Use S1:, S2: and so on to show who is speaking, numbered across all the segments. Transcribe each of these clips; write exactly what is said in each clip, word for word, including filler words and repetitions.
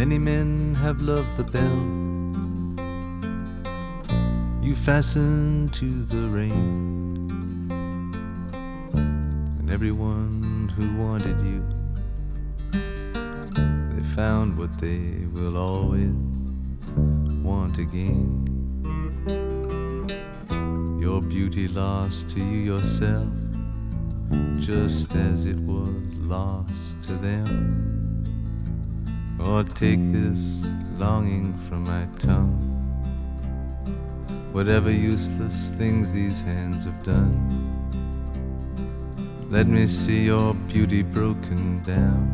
S1: Many men have loved the bell you fastened to the rein, and everyone who wanted you, they found what they will always want again. Your beauty lost to you yourself, just as it was lost to them. Or take this longing from my tongue, whatever useless things these hands have done. Let me see your beauty broken down,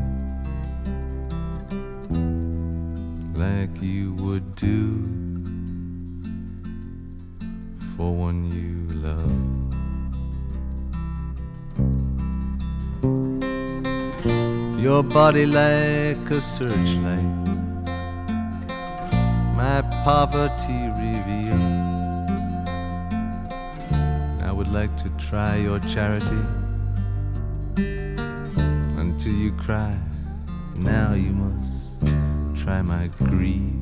S1: like you would do for one you love. Your body like a searchlight, my poverty revealed. I would like to try your charity until you cry. Now you must try my greed,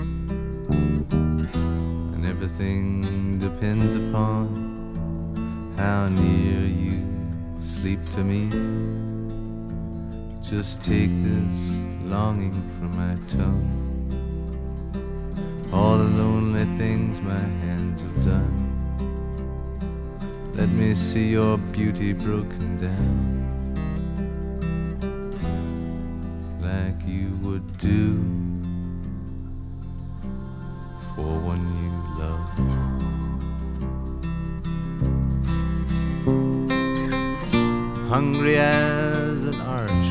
S1: and everything depends upon how near you sleep to me. Just take this longing from my tongue, all the lonely things my hands have done. Let me see your beauty broken down, like you would do for one you love. Hungry as an archway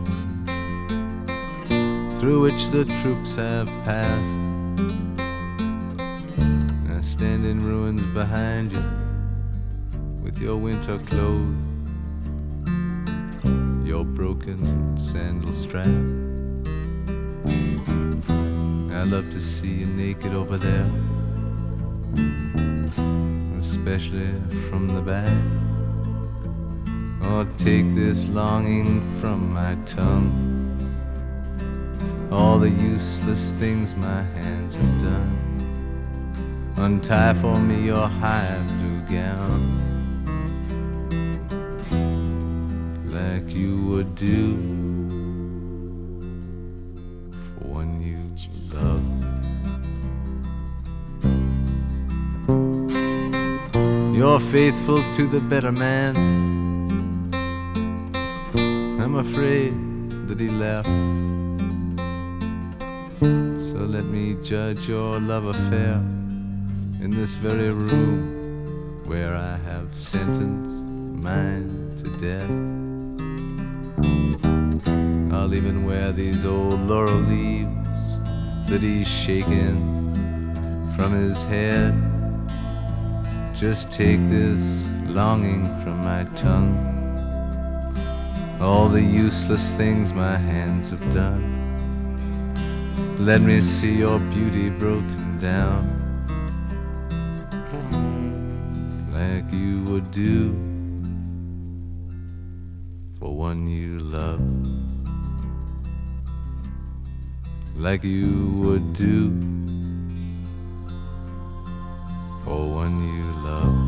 S1: through which the troops have passed, I stand in ruins behind you with your winter clothes, your broken sandal strap. I love to see you naked over there, especially from the back. Or take this longing from my tongue, all the useless things my hands have done. Untie for me your high blue gown, like you would do for one you love. You're faithful to the better man, I'm afraid that he left. So let me judge your love affair in this very room where I have sentenced mine to death. I'll even wear these old laurel leaves that he's shaken from his head. Just take this longing from my tongue, all the useless things my hands have done. Let me see your beauty broken down, like you would do for one you love, like you would do for one you love.